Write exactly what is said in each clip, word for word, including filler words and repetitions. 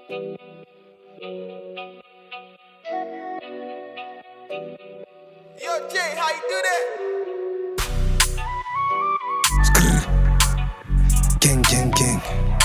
Yo, Jay, how you do that? Gang, gang, gang.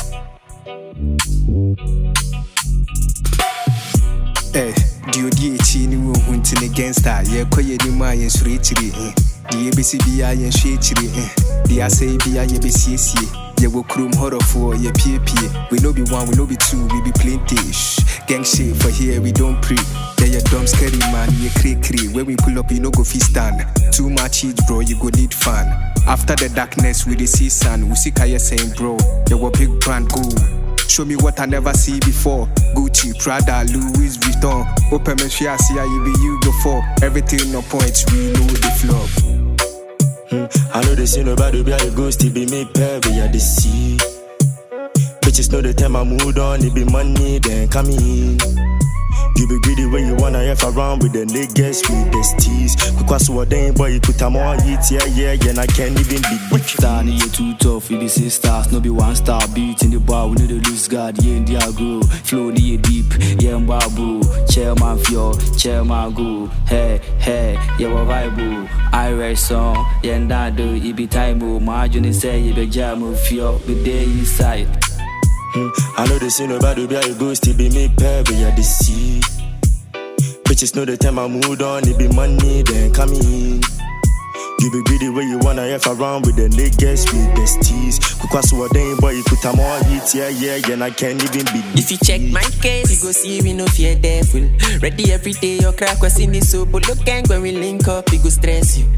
Eh, do you see any one hunting against that? Yeah, quite any my and straight to the D A B C B I and straight to the D I say B I A B C C. Yeah, we chrome horror for yeah, P A P. We no be one, we no be two, we be plenty. Shh, gang shit for here, we don't pre. Yeah, you dumb scary man, you cray cray. When we pull up, you no go fee stand. Too much heat, bro, you go need fan. After the darkness, we the see sun. We see Kaya saying, bro, you a big brand, go. Show me what I never see before. Gucci, Prada, Louis Vuitton. Open me, see I see how you be you before. Everything on point, we know the flop. Hmm. I know they say nobody be a ghost, it be me pair, we are the sea. Bitches know the time I moved on, it be money, then come in. You be greedy when you wanna F around with the niggas with the steez. Because what they boy, you put them on it, yeah, yeah, yeah, and I can't even be bitch. Star, you too tough, you be six stars, no be one star beat in the bar, we need to lose God, yeah, in the agro. Flow ni deep, yeah, mbabu. Chairman fio, chairman go. Hey, hey, yeah, what vibe, I write song, yeah, and do, it be time, margin say, you be jam, fio, be there inside. Hmm. I know they say nobody be a ghost, it be me pair, we are the sea. Bitches know the time I moved on, it be money, then come in. You be greedy when you wanna F around with the niggas with the steez. Because what they boy, you put them on it, yeah, yeah, yeah, and I can't even be. If you check my case, you go see we no fear devil. Ready every day, your crack was in the soap. But look, gang, when we link up, it go stress you.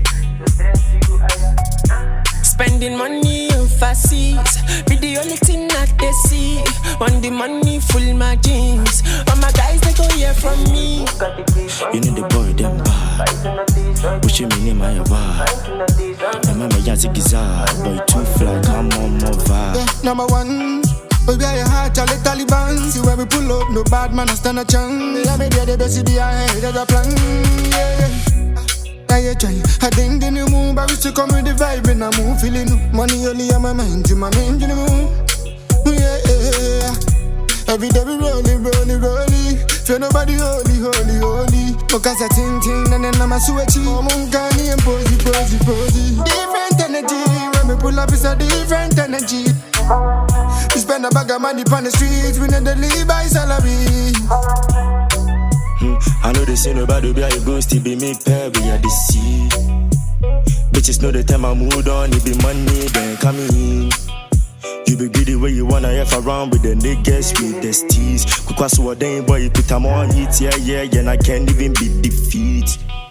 Spending money on facies, be the only thing that they see. On the money, full my jeans. All my guys, they go hear from me. You need the boy, them bad. Push him in my vibe. Remember, Yazi Giza, boy, too fly, come on, more vibe. Yeah, number one. We be a heart, all the Taliban. See where we pull up, no bad man, I stand a chance. Yeah, me there, the best be ahead of the plan. Yeah. I try, I think in the mood, but we still come with the vibe and I move feeling money only on my mind, to my mind in the mood. Yeah, yeah. Every day we rolling, rolling, rolling. Feel nobody holy, holy, holy. Because I think, think, and then I'm a switchy. I'm on canny and posy, posy, posy. Different energy, when we pull up, it's a different energy. We spend a bag of money on the streets, we need to live by salary. Hmm. I know they say nobody be a ghost, it be me pair, we are the sea. Bitches know the time I moved on, it be money, then come in. You be greedy when you wanna F around with the niggas with the steez. Because what they boy, you put them on it, yeah, yeah, yeah, and I can't even be defeated.